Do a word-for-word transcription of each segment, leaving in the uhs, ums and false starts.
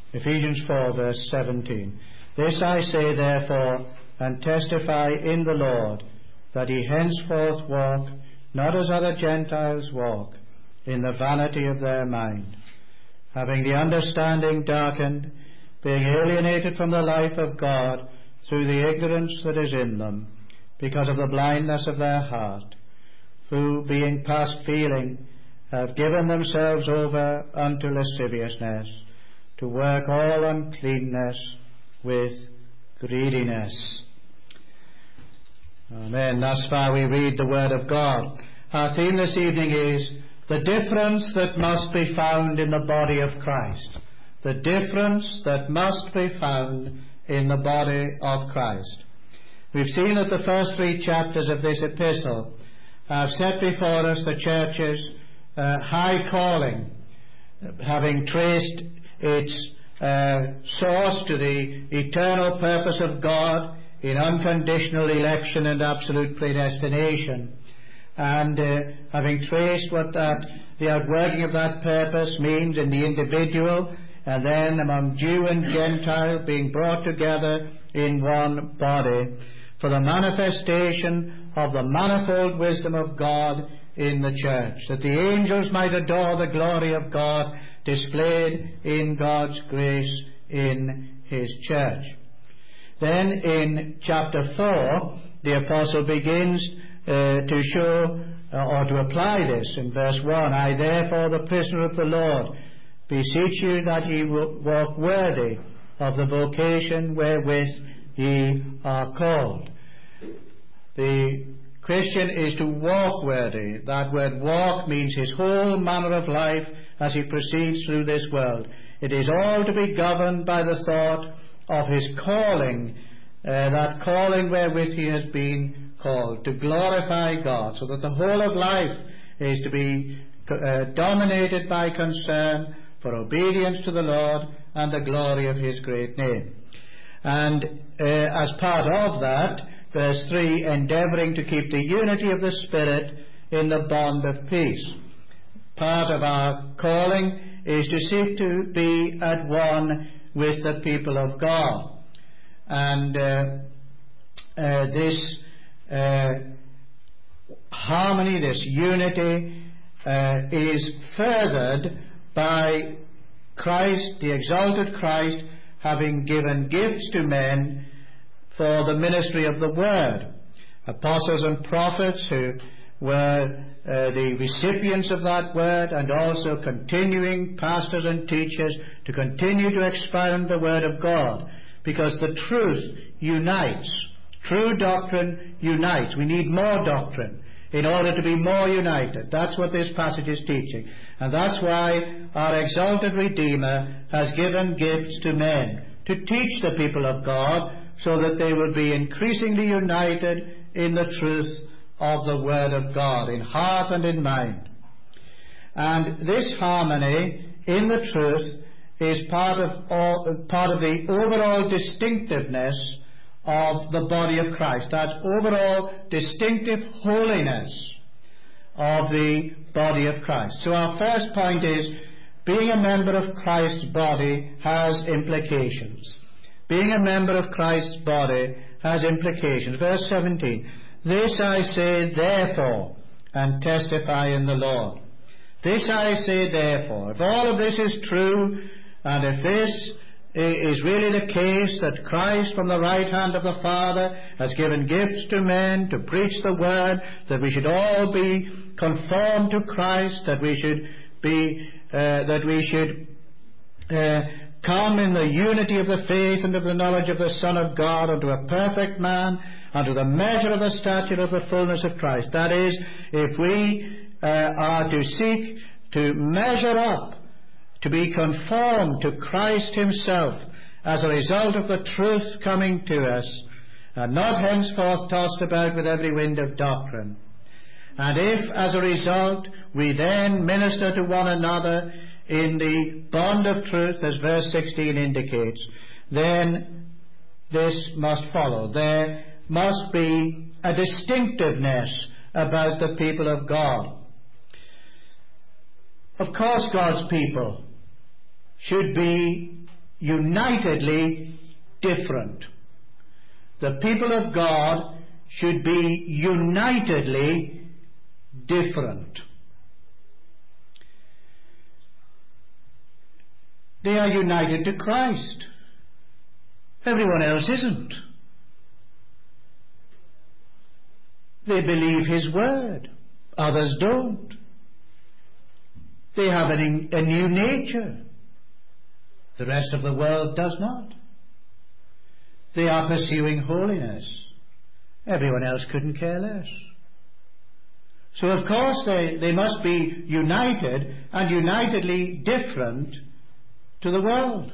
Ephesians four, verse seventeen. This I say therefore, and testify in the Lord, that ye henceforth walk, not as other Gentiles walk, in the vanity of their mind, having the understanding darkened, being alienated from the life of God through the ignorance that is in them, because of the blindness of their heart, who, being past feeling, have given themselves over unto lasciviousness, to work all uncleanness with greediness. Amen. Thus far we read the Word of God. Our theme this evening is the difference that must be found in the body of Christ. The difference that must be found in the body of Christ. We've seen that the first three chapters of this epistle have set before us the church's uh, high calling, having traced its uh, source to the eternal purpose of God in unconditional election and absolute predestination, and uh, having traced what that the outworking of that purpose means in the individual, and then among Jew and Gentile being brought together in one body for the manifestation of the manifold wisdom of God in the church, that the angels might adore the glory of God displayed in God's grace in His church. Then in chapter four, the apostle begins uh, to show uh, or to apply this in verse one. I therefore, the prisoner of the Lord, beseech you that ye walk worthy of the vocation wherewith ye are called. The Christian is to walk worthy. That word walk means his whole manner of life as he proceeds through this world. It is all to be governed by the thought of his calling, uh, that calling wherewith he has been called, to glorify God, so that the whole of life is to be uh, dominated by concern for obedience to the Lord and the glory of His great name. And uh, as part of that, verse three, endeavouring to keep the unity of the Spirit in the bond of peace. Part of our calling is to seek to be at one with the people of God. And uh, uh, this uh, harmony, this unity uh, is furthered by Christ, the exalted Christ, having given gifts to men for the ministry of the Word. Apostles and prophets who were uh, the recipients of that Word, and also continuing pastors and teachers to continue to expound the Word of God, because the truth unites. True doctrine unites. We need more doctrine in order to be more united. That's what this passage is teaching. And that's why our exalted Redeemer has given gifts to men to teach the people of God, so that they will be increasingly united in the truth of the Word of God, in heart and in mind. And this harmony in the truth is part of all, part of the overall distinctiveness of the body of Christ, that overall distinctive holiness of the body of Christ. So our first point is, being a member of Christ's body has implications. Being a member of Christ's body has implications. Verse seventeen, this I say therefore, and testify in the Lord. This I say therefore. If all of this is true, and if this is really the case, that Christ from the right hand of the Father has given gifts to men to preach the Word, that we should all be conformed to Christ, that we should be, uh, that we should uh, come in the unity of the faith and of the knowledge of the Son of God, unto a perfect man, unto the measure of the stature of the fullness of Christ. That is, if we uh, are to seek to measure up, to be conformed to Christ Himself as a result of the truth coming to us, and not henceforth tossed about with every wind of doctrine. And if, as a result, we then minister to one another in the bond of truth, as verse sixteen indicates, then this must follow. There must be a distinctiveness about the people of God. Of course, God's people should be unitedly different. The people of God should be unitedly different. They are united to Christ. Everyone else isn't. They believe His word. Others don't. They have an, a new nature. The rest of the world does not. They are pursuing holiness. Everyone else couldn't care less. So of course they, they must be united and unitedly different to the world.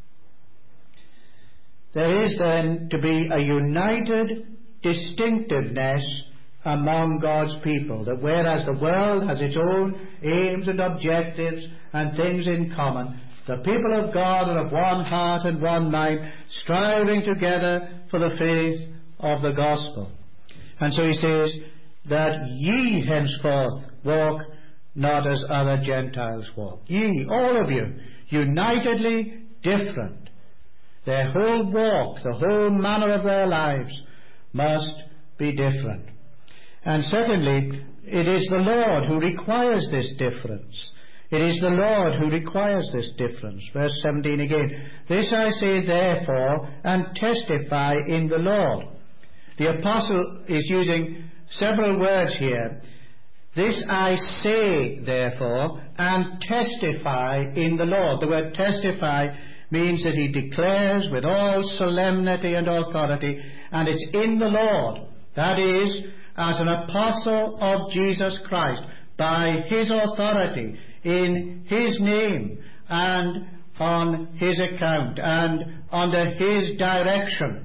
There is then to be a united distinctiveness among God's people, that whereas the world has its own aims and objectives and things in common, the people of God are of one heart and one mind, striving together for the faith of the gospel. And so he says that ye henceforth walk not as other Gentiles walk. Ye, all of you, unitedly different. Their whole walk, the whole manner of their lives must be different. And secondly, it is the Lord who requires this difference. It is the Lord who requires this difference. Verse seventeen again. This I say therefore, and testify in the Lord. The apostle is using several words here. This I say therefore, and testify in the Lord. The word testify means that he declares with all solemnity and authority, and it's in the Lord. That is, as an apostle of Jesus Christ, by His authority, in His name, and on His account, and under His direction.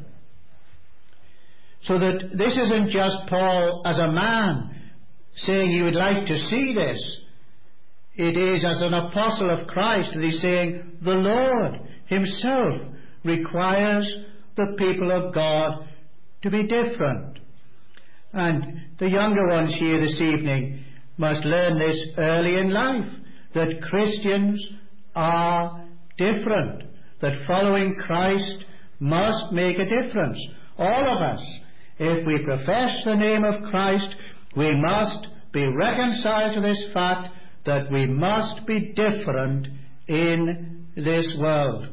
So that this isn't just Paul as a man saying he would like to see this. It is as an apostle of Christ that he's saying the Lord Himself requires the people of God to be different. And the younger ones here this evening must learn this early in life, that Christians are different, that following Christ must make a difference. All of us, if we profess the name of Christ, we must be reconciled to this fact that we must be different in this world.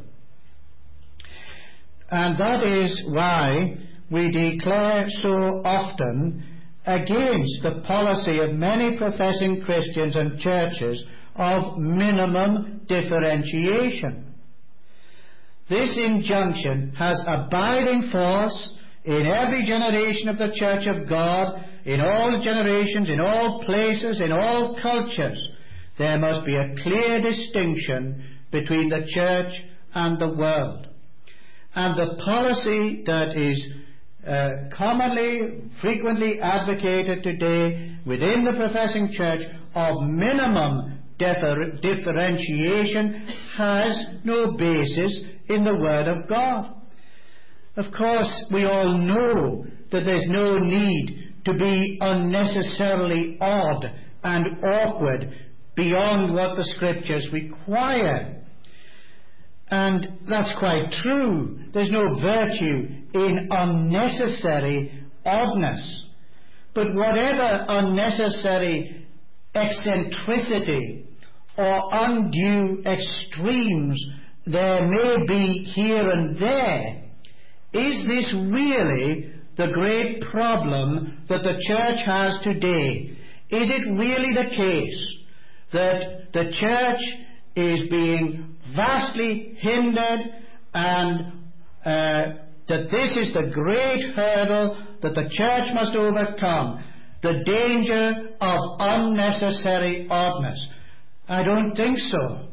And that is why we declare so often against the policy of many professing Christians and churches of minimum differentiation. This injunction has abiding force in every generation of the Church of God, in all generations, in all places, in all cultures. There must be a clear distinction between the church and the world. And the policy that is uh, commonly, frequently advocated today within the professing church of minimum differ- differentiation has no basis in the Word of God. Of course, we all know that there's no need to be unnecessarily odd and awkward beyond what the Scriptures require. And that's quite true. There's no virtue in unnecessary oddness. But whatever unnecessary eccentricity or undue extremes there may be here and there, is this really the great problem that the church has today? Is it really the case that the church is being vastly hindered, and uh, that this is the great hurdle that the church must overcome, the danger of unnecessary oddness? I don't think so.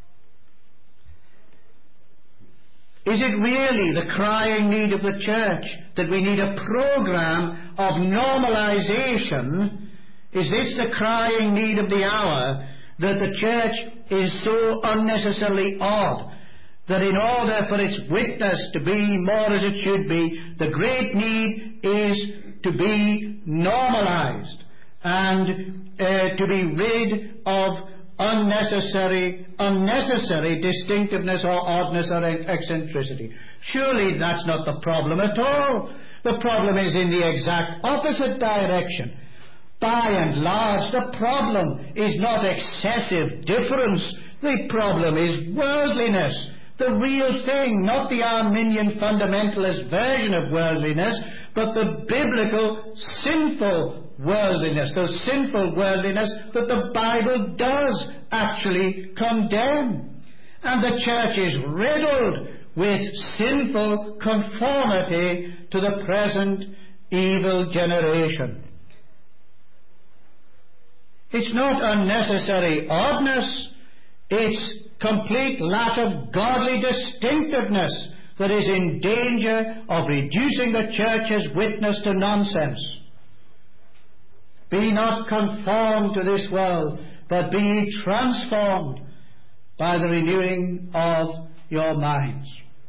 Is it really the crying need of the church that we need a program of normalization? Is this the crying need of the hour, that the church is so unnecessarily odd, that in order for its witness to be more as it should be, the great need is to be normalized and uh, to be rid of unnecessary, unnecessary distinctiveness or oddness or eccentricity. Surely that's not the problem at all. The problem is in the exact opposite direction. By and large, the problem is not excessive difference. The problem is worldliness. The real thing, not the Arminian fundamentalist version of worldliness, but the biblical sinful worldliness, the sinful worldliness that the Bible does actually condemn. And the church is riddled with sinful conformity to the present evil generation. It's not unnecessary oddness, it's complete lack of godly distinctiveness that is in danger of reducing the church's witness to nonsense. Be not conformed to this world, but be ye transformed by the renewing of your minds.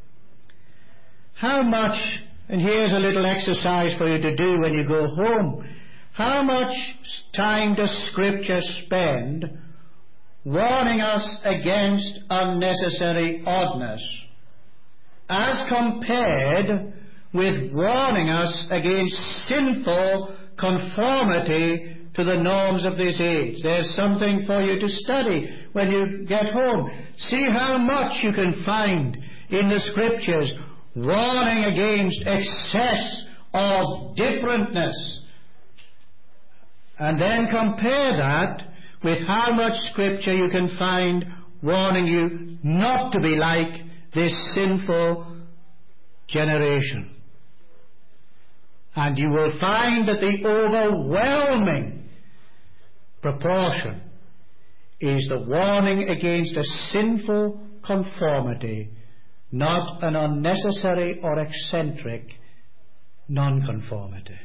How much, and here's a little exercise for you to do when you go home, how much time does Scripture spend warning us against unnecessary oddness as compared with warning us against sinful conformity to the norms of this age? There's something for you to study when you get home. See how much you can find in the Scriptures warning against excess of differentness. And then compare that with how much Scripture you can find warning you not to be like this sinful generation. And you will find that the overwhelming proportion is the warning against a sinful conformity, not an unnecessary or eccentric nonconformity.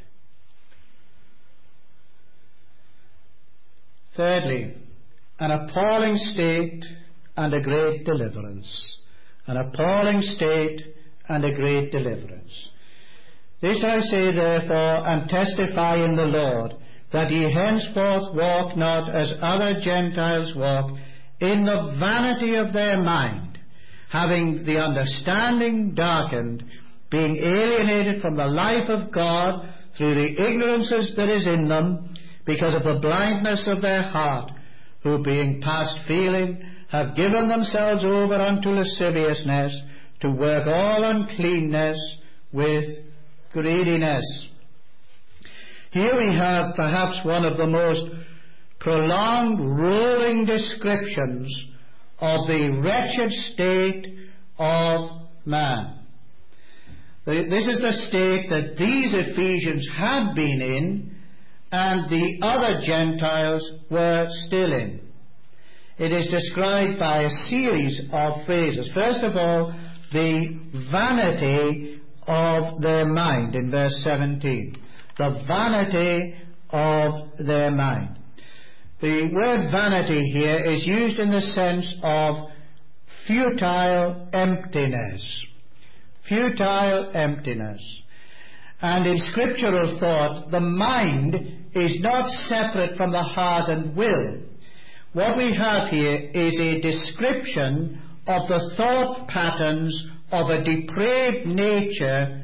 Thirdly, an appalling state and a great deliverance. An appalling state and a great deliverance. This I say therefore, and testify in the Lord, that ye henceforth walk not as other Gentiles walk, in the vanity of their mind, having the understanding darkened, being alienated from the life of God through the ignorances that is in them, because of the blindness of their heart, who being past feeling have given themselves over unto lasciviousness, to work all uncleanness with greediness. Here we have perhaps one of the most prolonged, rolling descriptions of the wretched state of man. This is the state that these Ephesians had been in, and the other Gentiles were still in. It is described by a series of phrases. First of all, the vanity of their mind in verse seventeen. The vanity of their mind. The word vanity here is used in the sense of futile emptiness. Futile emptiness. And in scriptural thought, the mind is not separate from the heart and will. What we have here is a description of the thought patterns of a depraved nature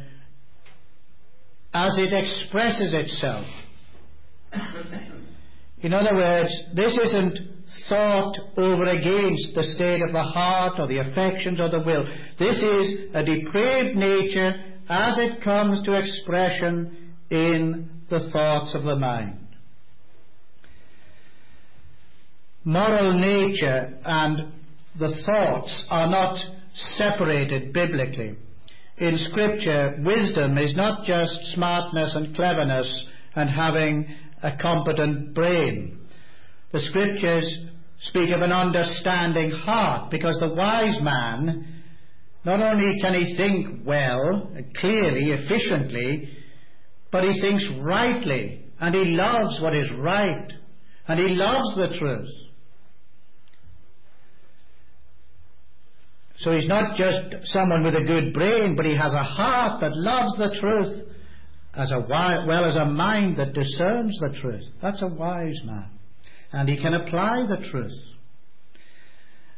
as it expresses itself. In other words, this isn't thought over against the state of the heart or the affections or the will. This is a depraved nature as it comes to expression in the thoughts of the mind. Moral nature and the thoughts are not separated biblically. In Scripture, wisdom is not just smartness and cleverness and having a competent brain. The Scriptures speak of an understanding heart, because the wise man, not only can he think well, clearly, efficiently, but he thinks rightly, and he loves what is right, and he loves the truth. So he's not just someone with a good brain, but he has a heart that loves the truth, as a wi- well as a mind that discerns the truth. That's a wise man. And he can apply the truth.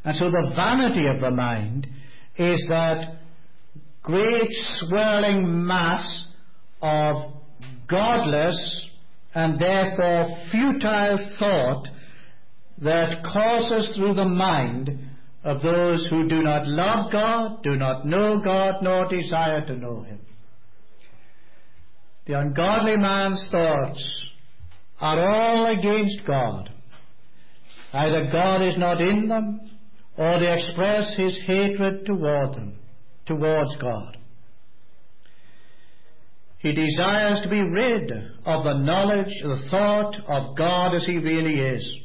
And so the vanity of the mind is that great swirling mass of godless and therefore futile thought that courses through the mind of those who do not love God, do not know God, nor desire to know Him. The ungodly man's thoughts are all against God. Either God is not in them, or they express his hatred toward them, towards God. He desires to be rid of the knowledge, the thought of God as He really is.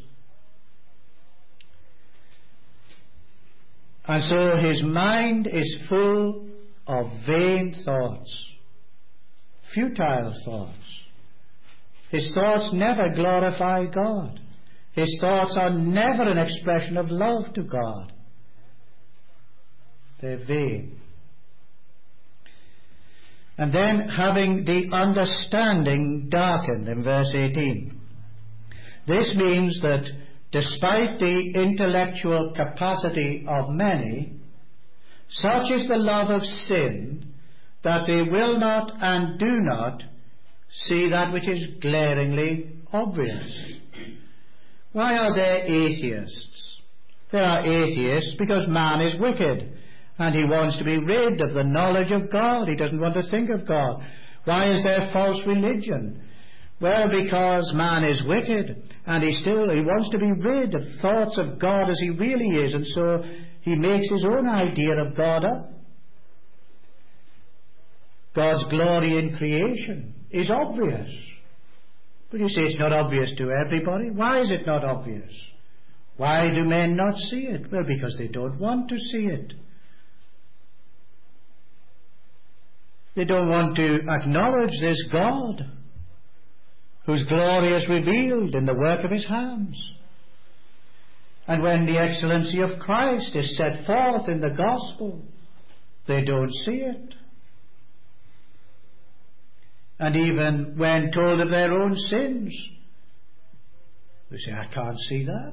And so his mind is full of vain thoughts, futile thoughts. His thoughts never glorify God. His thoughts are never an expression of love to God. They're vain. And then having the understanding darkened in verse eighteen. This means that despite the intellectual capacity of many, such is the love of sin that they will not and do not see that which is glaringly obvious. Why are there atheists? There are atheists because man is wicked and he wants to be rid of the knowledge of God. He doesn't want to think of God. Why is there false religion? Well, because man is wicked and he still he wants to be rid of thoughts of God as He really is, and so he makes his own idea of God up. God's glory in creation is obvious. But you say it's not obvious to everybody. Why is it not obvious? Why do men not see it? Well, because they don't want to see it. They don't want to acknowledge this God whose glory is revealed in the work of His hands. And when the excellency of Christ is set forth in the gospel, they don't see it. And even when told of their own sins, they say, I can't see that.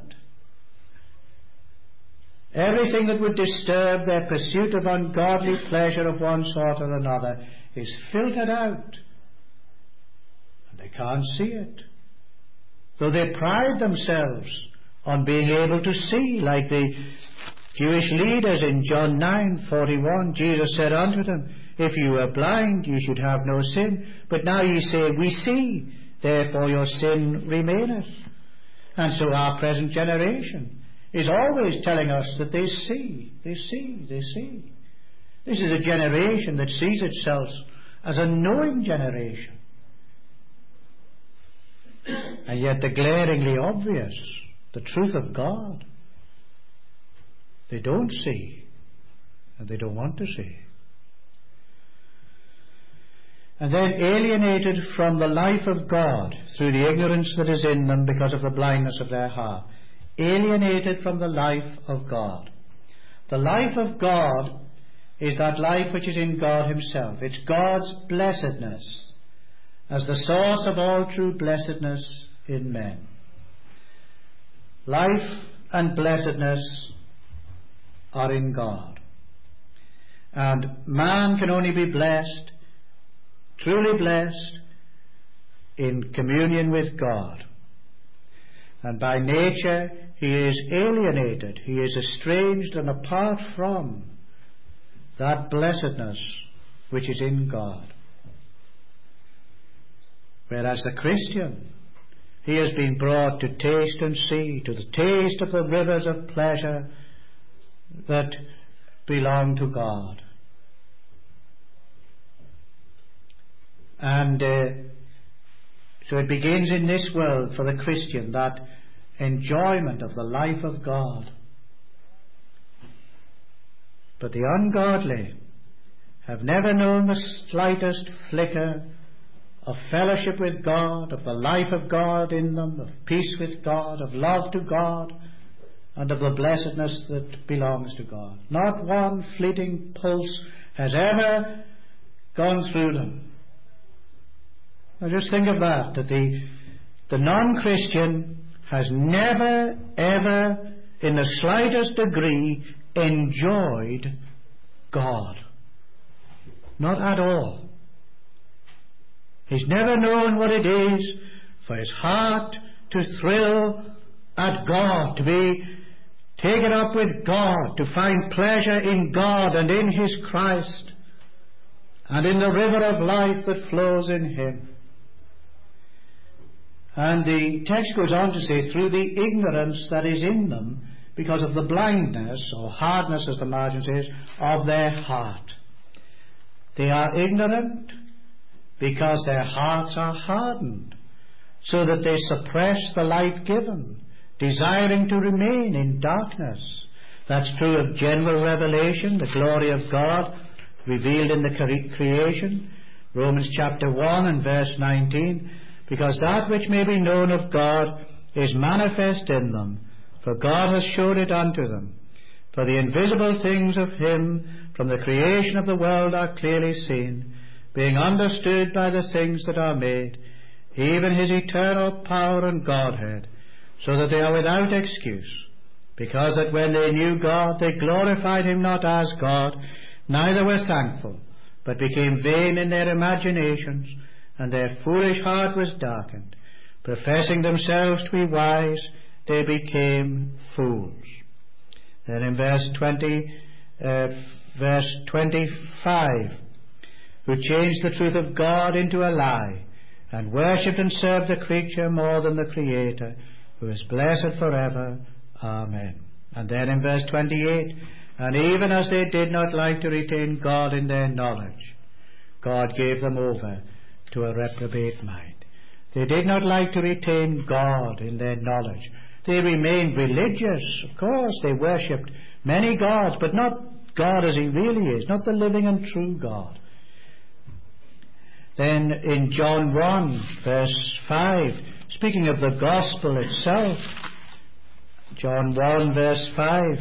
Everything that would disturb their pursuit of ungodly pleasure of one sort or another is filtered out. And they can't see it. Though they pride themselves on being able to see, like the Jewish leaders in John nine forty-one, Jesus said unto them, if you were blind, you should have no sin. But now ye say, we see, therefore your sin remaineth. And so our present generation is always telling us that they see, they see, they see. This is a generation that sees itself as a knowing generation. And yet the glaringly obvious, the truth of God, they don't see, and they don't want to see. And then alienated from the life of God through the ignorance that is in them because of the blindness of their heart. Alienated from the life of God. The life of God is that life which is in God Himself. It's God's blessedness as the source of all true blessedness in men. Life and blessedness are in God. And man can only be blessed, truly blessed, in communion with God. And by nature he is alienated, he is estranged and apart from that blessedness which is in God. Whereas the Christian, he has been brought to taste and see, to the taste of the rivers of pleasure that belong to God. And uh, so it begins in this world for the Christian, that enjoyment of the life of God. But the ungodly have never known the slightest flicker of fellowship with God, of the life of God in them, of peace with God, of love to God, and of the blessedness that belongs to God. Not one fleeting pulse has ever gone through them. Now just think of that, that the, the non-Christian has never, ever in the slightest degree enjoyed God. Not at all. He's never known what it is for his heart to thrill at God, to be taken up with God, to find pleasure in God and in his Christ, and in the river of life that flows in him. And the text goes on to say, through the ignorance that is in them, because of the blindness, or hardness as the margin says, of their heart. They are ignorant because their hearts are hardened, so that they suppress the light given, desiring to remain in darkness. That's true of general revelation, the glory of God revealed in the cre- creation. Romans chapter one and verse nineteen, because that which may be known of God is manifest in them, for God has showed it unto them. For the invisible things of him from the creation of the world are clearly seen, being understood by the things that are made, even his eternal power and Godhead, so that they are without excuse. Because that when they knew God, they glorified him not as God, neither were thankful, but became vain in their imaginations, and their foolish heart was darkened. Professing themselves to be wise, they became fools. Then in verse twenty, uh, verse twenty-five, who changed the truth of God into a lie, and worshipped and served the creature more than the Creator, who is blessed forever. Amen. And then in verse twenty-eight, and even as they did not like to retain God in their knowledge, God gave them over to a reprobate mind. They did not like to retain God in their knowledge. They remained religious. Of course, they worshipped many gods, but not God as he really is, not the living and true God. Then in John one, verse five, speaking of the gospel itself, John one, verse five,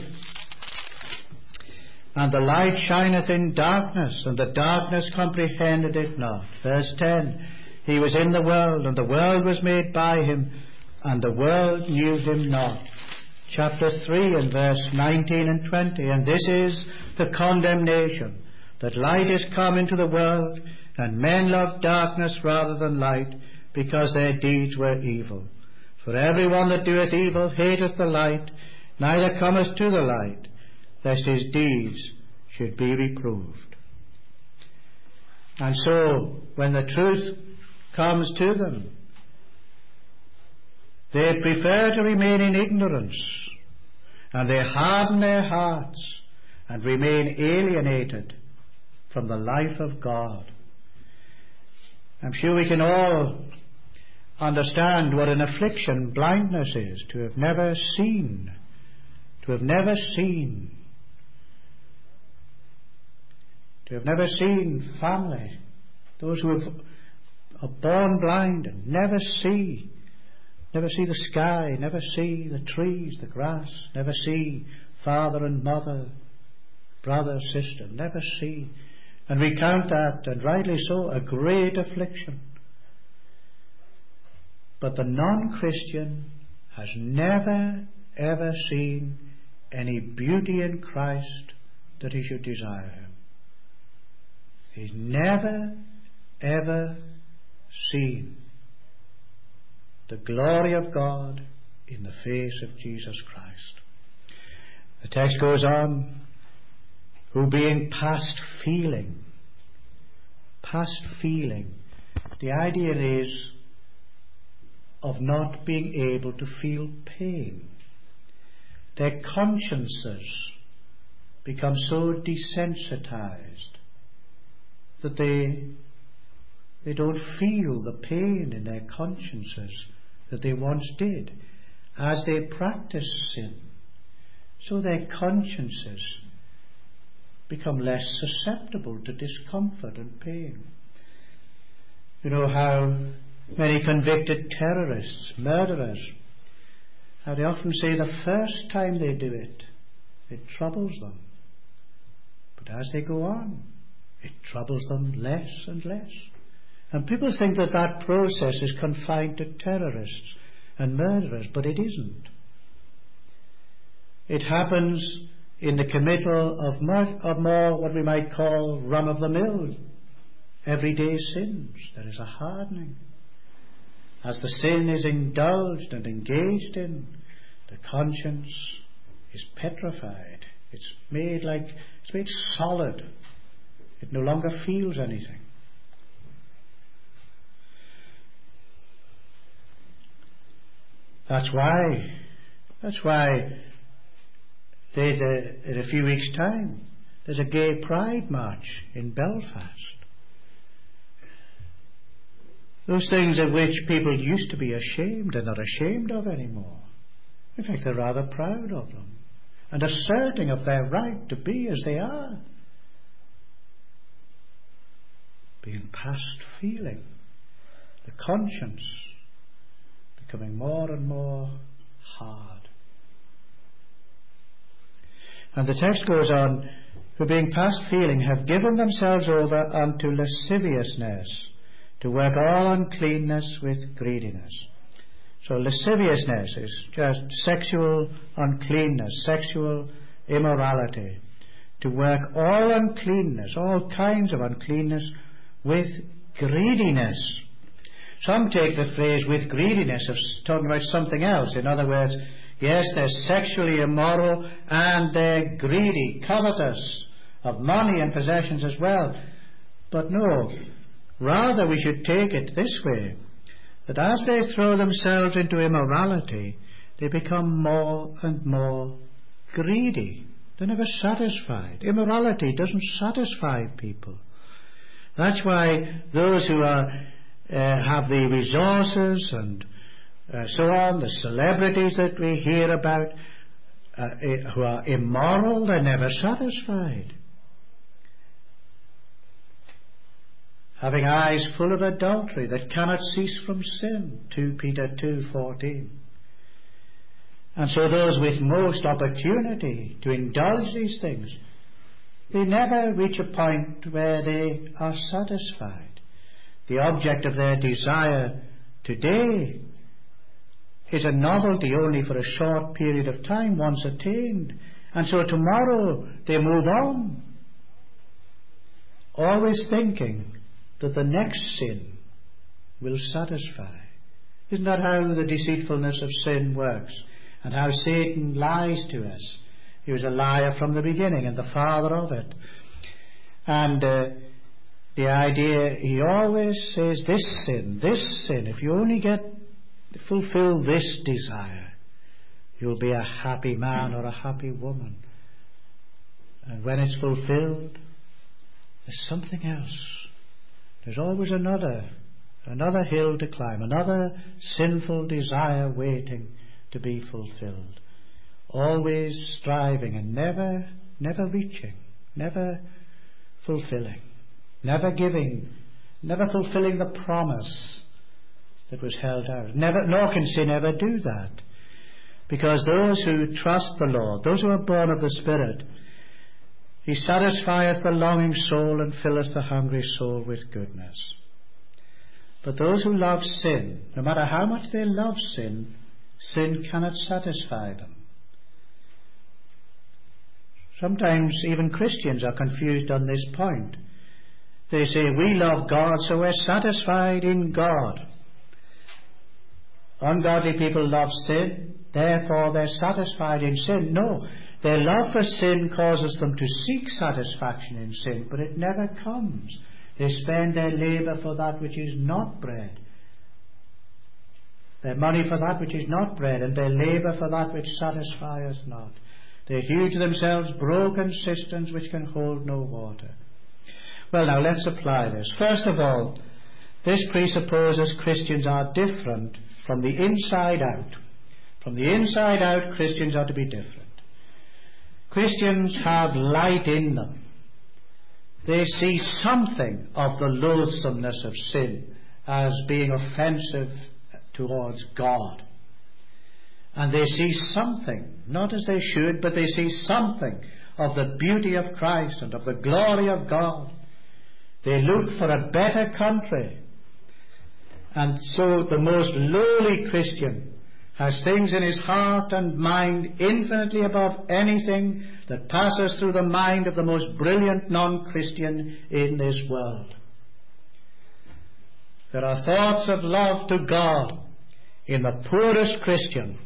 and the light shineth in darkness, and the darkness comprehended it not. Verse ten, he was in the world, and the world was made by him, and the world knew him not. Chapter three and verse nineteen and twenty, and this is the condemnation, that light is come into the world, and men love darkness rather than light, because their deeds were evil. For every one that doeth evil hateth the light, neither cometh to the light, lest his deeds should be reproved. And so, when the truth comes to them, they prefer to remain in ignorance, and they harden their hearts and remain alienated from the life of God. I'm sure we can all understand what an affliction blindness is, to have never seen, to have never seen, to have never seen family, those who have, are born blind and never see, never see the sky, never see the trees, the grass, never see father and mother, brother, sister, never see. And we count that, and rightly so, a great affliction. But the non-Christian has never, ever seen any beauty in Christ that he should desire him. He's never, ever seen the glory of God in the face of Jesus Christ. The text goes on, who being past feeling, past feeling, the idea is of not being able to feel pain. Their consciences become so desensitized that they they don't feel the pain in their consciences that they once did as they practice sin. So their consciences become less susceptible to discomfort and pain. You know how many convicted terrorists, murderers, how they often say the first time they do it, it troubles them. But as they go on, it troubles them less and less. And people think that that process is confined to terrorists and murderers, but it isn't. It happens in the committal of more, of more what we might call run-of-the-mill, everyday sins. There is a hardening. As the sin is indulged and engaged in, the conscience is petrified. It's made like, it's made solid. It no longer feels anything. That's why, that's why there's a, in a few weeks' time, there's a gay pride march in Belfast. Those things of which people used to be ashamed, they're not ashamed of anymore. In fact, they're rather proud of them and asserting of their right to be as they are. Being past feeling, the conscience becoming more and more hard. And the text goes on, who being past feeling have given themselves over unto lasciviousness, to work all uncleanness with greediness. So lasciviousness is just sexual uncleanness, sexual immorality. To work all uncleanness, all kinds of uncleanness with greediness. Some take the phrase with greediness as talking about something else. In other words, yes, they're sexually immoral and they're greedy, covetous of money and possessions as well. But no, rather we should take it this way, that as they throw themselves into immorality, they become more and more greedy. They're never satisfied. Immorality doesn't satisfy people. That's why those who are uh, have the resources and uh, so on, the celebrities that we hear about, uh, who are immoral, they're never satisfied. Having eyes full of adultery that cannot cease from sin, Second Peter two fourteen. And so those with most opportunity to indulge these things, they never reach a point where they are satisfied. The object of their desire today is a novelty only for a short period of time once attained. And so tomorrow they move on, always thinking that the next sin will satisfy. Isn't that how the deceitfulness of sin works? And how Satan lies to us. He was a liar from the beginning and the father of it. And uh, the idea, he always says, this sin, this sin, if you only get, fulfill this desire, you'll be a happy man or a happy woman. And when it's fulfilled, there's something else. There's always another, another hill to climb, another sinful desire waiting to be fulfilled. Always striving and never, never reaching, never fulfilling, never giving, never fulfilling the promise that was held out. Never, nor can sin ever do that. Because those who trust the Lord, those who are born of the Spirit, He satisfieth the longing soul and filleth the hungry soul with goodness. But those who love sin, no matter how much they love sin, sin cannot satisfy them. Sometimes even Christians are confused on this point. They say, we love God, so we're satisfied in God. Ungodly people love sin, therefore they're satisfied in sin. No, their love for sin causes them to seek satisfaction in sin, but it never comes. They spend their labour for that which is not bread, their money for that which is not bread, and their labour for that which satisfieth not. They hew to themselves broken cisterns which can hold no water. Well, now let's apply this. First of all, this presupposes Christians are different from the inside out. From the inside out, Christians are to be different. Christians have light in them. They see something of the loathsomeness of sin as being offensive towards God. And they see something, not as they should, but they see something of the beauty of Christ and of the glory of God. They look for a better country. And so the most lowly Christian has things in his heart and mind infinitely above anything that passes through the mind of the most brilliant non-Christian in this world. There are thoughts of love to God in the poorest Christian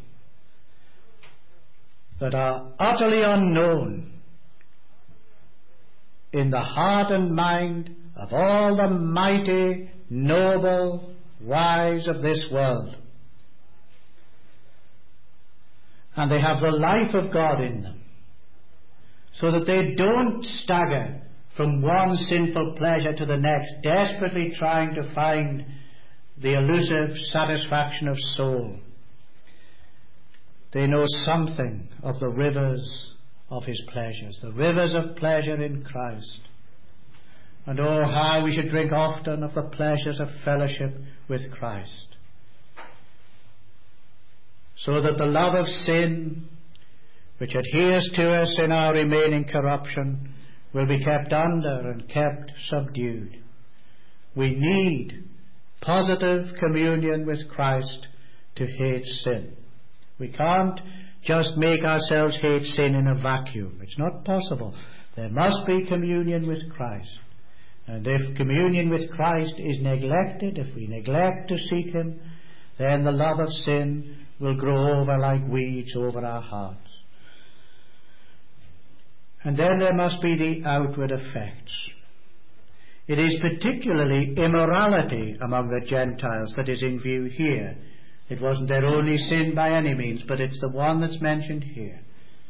that are utterly unknown in the heart and mind of all the mighty, noble, wise of this world. And they have the life of God in them, so that they don't stagger from one sinful pleasure to the next, desperately trying to find the elusive satisfaction of soul. They know something of the rivers of his pleasures, the rivers of pleasure in Christ. And oh, how we should drink often of the pleasures of fellowship with Christ, so that the love of sin, which adheres to us in our remaining corruption, will be kept under and kept subdued. We need positive communion with Christ to hate sin. We can't just make ourselves hate sin in a vacuum. It's not possible. There must be communion with Christ. And if communion with Christ is neglected, if we neglect to seek him, then the love of sin will grow over like weeds over our hearts. And then there must be the outward effects. It is particularly immorality among the Gentiles that is in view here. It wasn't their only sin by any means, but it's the one that's mentioned here.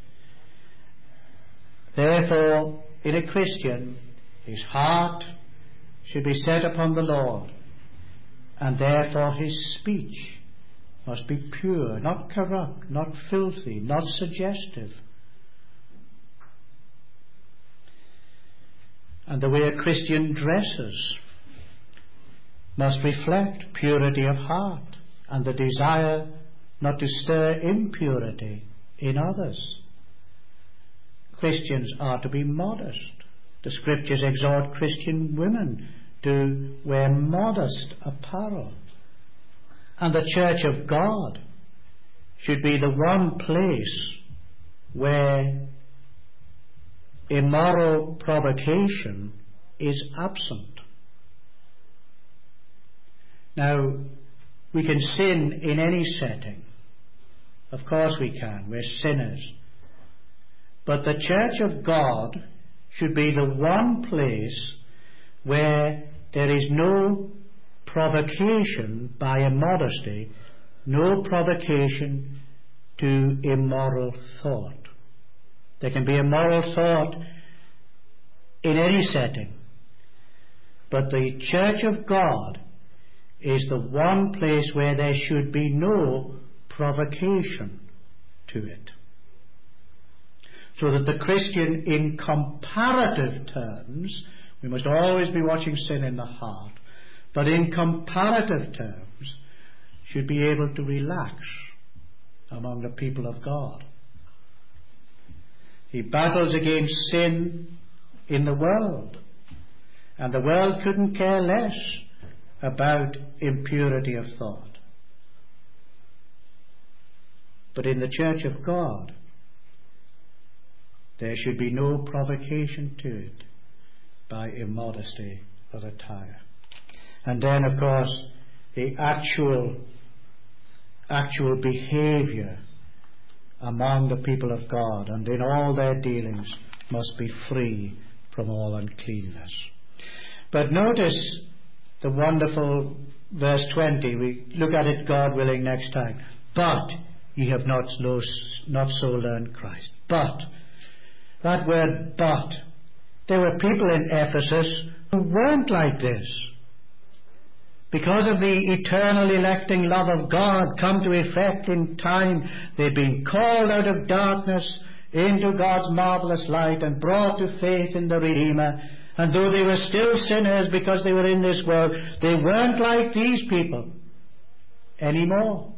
Therefore, in a Christian, his heart should be set upon the Lord, and therefore his speech must be pure, not corrupt, not filthy, not suggestive. And the way a Christian dresses must reflect purity of heart and the desire not to stir impurity in others. Christians are to be modest. The Scriptures exhort Christian women to wear modest apparel. And the Church of God should be the one place where immoral provocation is absent. Now, we can sin in any setting. Of course we can. We're sinners. But the Church of God should be the one place where there is no provocation by immodesty, no provocation to immoral thought. There can be immoral thought in any setting, but the Church of God is the one place where there should be no provocation to it. So that the Christian, in comparative terms, we must always be watching sin in the heart, but in comparative terms, should be able to relax among the people of God. He battles against sin in the world, and the world couldn't care less about impurity of thought. But in the Church of God, there should be no provocation to it by immodesty of attire. And then, of course, the actual actual behavior among the people of God and in all their dealings must be free from all uncleanness. But notice the wonderful verse twenty. We look at it, God willing, next time. But ye have not so, not so learned Christ. But, that word but, there were people in Ephesus who weren't like this. Because of the eternal electing love of God come to effect in time, they've been called out of darkness into God's marvelous light and brought to faith in the Redeemer. And though they were still sinners because they were in this world, they weren't like these people anymore.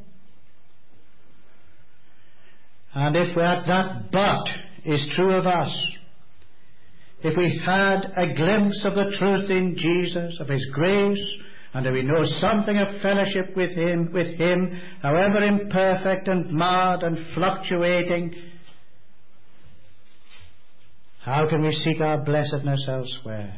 And if that, that but is true of us, if we had a glimpse of the truth in Jesus, of His grace, and that we know something of fellowship with Him, with Him, however imperfect and marred and fluctuating, how can we seek our blessedness elsewhere?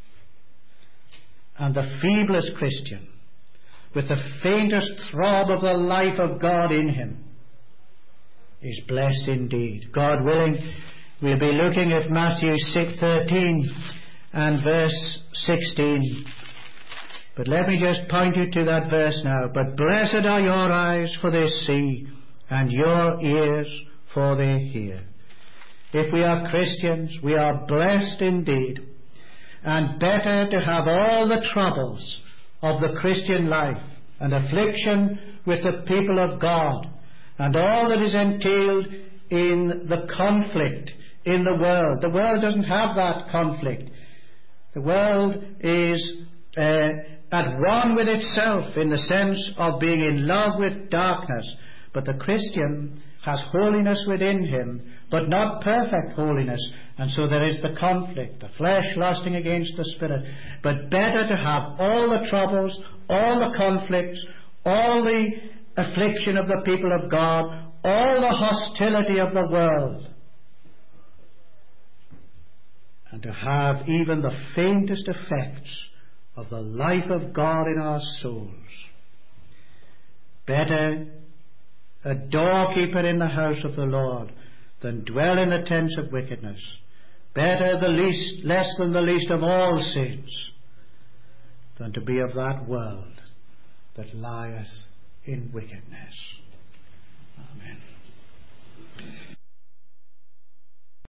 And the feeblest Christian, with the faintest throb of the life of God in him, is blessed indeed. God willing, we'll be looking at Matthew six thirteen and verse sixteen. But let me just point you to that verse now. But blessed are your eyes, for they see, and your ears, for they hear. If we are Christians, we are blessed indeed, and better to have all the troubles of the Christian life and affliction with the people of God, and all that is entailed in the conflict in the world. The world doesn't have that conflict. The world is uh, at one with itself in the sense of being in love with darkness. But the Christian has holiness within him, but not perfect holiness. And so there is the conflict, the flesh lusting against the spirit. But better to have all the troubles, all the conflicts, all the affliction of the people of God, all the hostility of the world, and to have even the faintest effects of the life of God in our souls. Better a doorkeeper in the house of the Lord than dwell in the tents of wickedness. Better the least, less than the least of all saints, than to be of that world that lieth in wickedness. Amen.